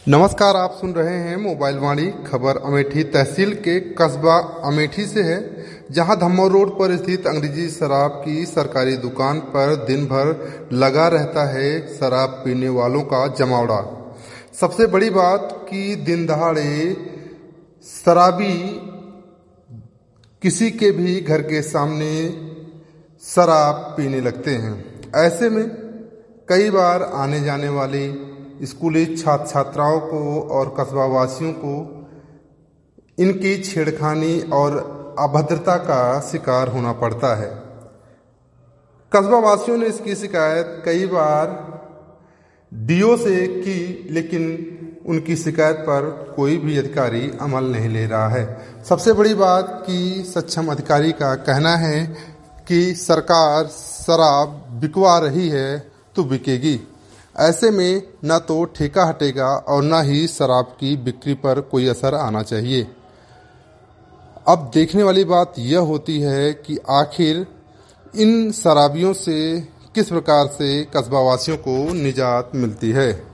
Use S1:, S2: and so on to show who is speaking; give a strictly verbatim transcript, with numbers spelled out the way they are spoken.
S1: नमस्कार, आप सुन रहे हैं मोबाइल वाणी। खबर अमेठी तहसील के कस्बा अमेठी से है, जहां धम्मो रोड पर स्थित अंग्रेजी शराब की सरकारी दुकान पर दिन भर लगा रहता है शराब पीने वालों का जमावड़ा। सबसे बड़ी बात कि दिन दहाड़े शराबी किसी के भी घर के सामने शराब पीने लगते हैं। ऐसे में कई बार आने जाने वाले स्कूली छात्र छात्राओं को और कस्बा वासियों को इनकी छेड़खानी और अभद्रता का शिकार होना पड़ता है। कस्बा वासियों ने इसकी शिकायत कई बार डीओ से की, लेकिन उनकी शिकायत पर कोई भी अधिकारी अमल नहीं ले रहा है। सबसे बड़ी बात कि सक्षम अधिकारी का कहना है कि सरकार शराब बिकवा रही है तो बिकेगी। ऐसे में न तो ठेका हटेगा और न ही शराब की बिक्री पर कोई असर आना चाहिए। अब देखने वाली बात यह होती है कि आखिर इन शराबियों से किस प्रकार से कस्बा वासियों को निजात मिलती है।